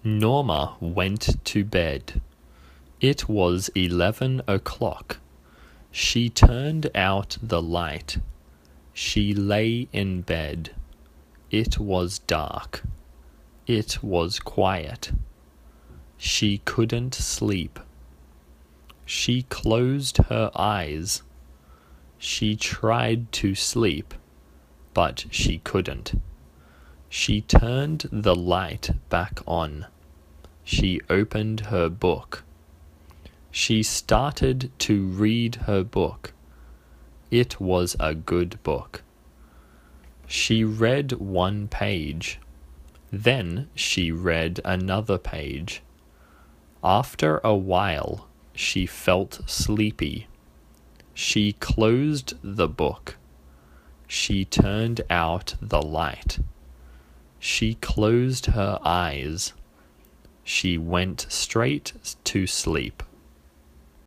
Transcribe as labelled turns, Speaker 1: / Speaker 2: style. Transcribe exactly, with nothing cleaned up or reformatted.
Speaker 1: Norma went to bed. It was eleven o'clock. She turned out the light. She lay in bed. It was dark. It was quiet. She couldn't sleep. She closed her eyes. She tried to sleep, but she couldn't. She turned the light back on. She opened her book. She started to read her book. It was a good book. She read one page. Then she read another page. After a while, she felt sleepy. She closed the book. She turned out the light. She closed her eyes. She went straight to sleep.